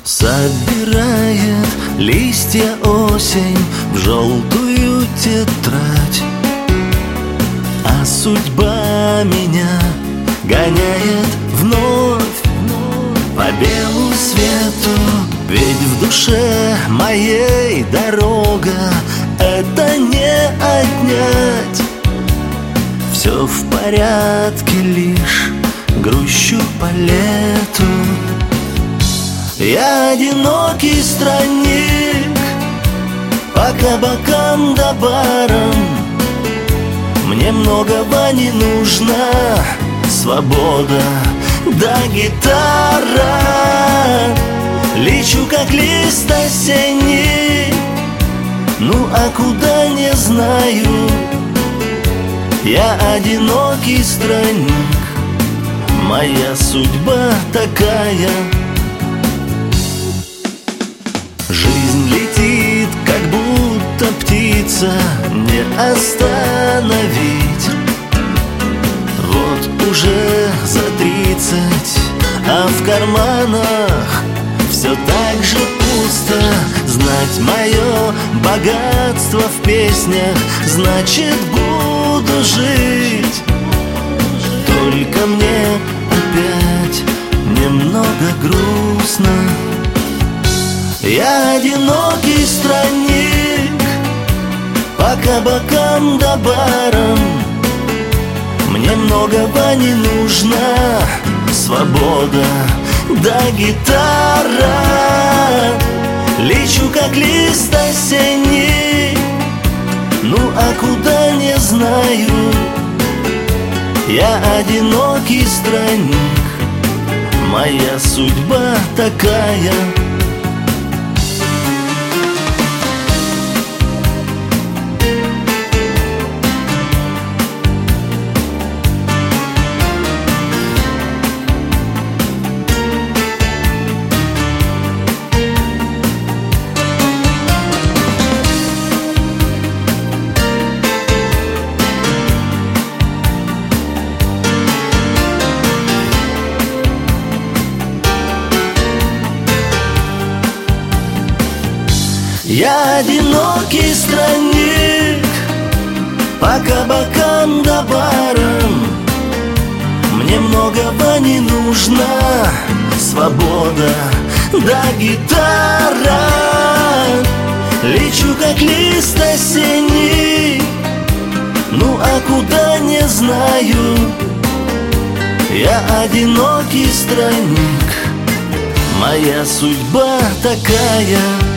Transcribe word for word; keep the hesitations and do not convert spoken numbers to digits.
Собирает листья осень в желтую тетрадь, а судьба меня гоняет вновь по белу свету. Ведь в душе моей дорога — это не отнять. Все в порядке, лишь грущу по лету. Я одинокий странник по кабакам да барам. Мне многого не нужно, свобода да гитара. Лечу как лист осенний, ну а куда не знаю. Я одинокий странник, моя судьба такая. Жизнь летит, как будто птица, не остановить. Вот уже за тридцать, а в карманах все так же пусто. Знать мое богатство в песнях, значит буду жить. Только мне опять немного грустно. Я одинокий странник по кабакам да барам. Мне многого не нужно, свобода да гитара. Лечу как лист осенний, ну а куда не знаю. Я одинокий странник, моя судьба такая. Я одинокий странник по кабакам да барам. Мне многого не нужно, свобода да гитара. Лечу как лист осенний, ну а куда не знаю. Я одинокий странник, моя судьба такая.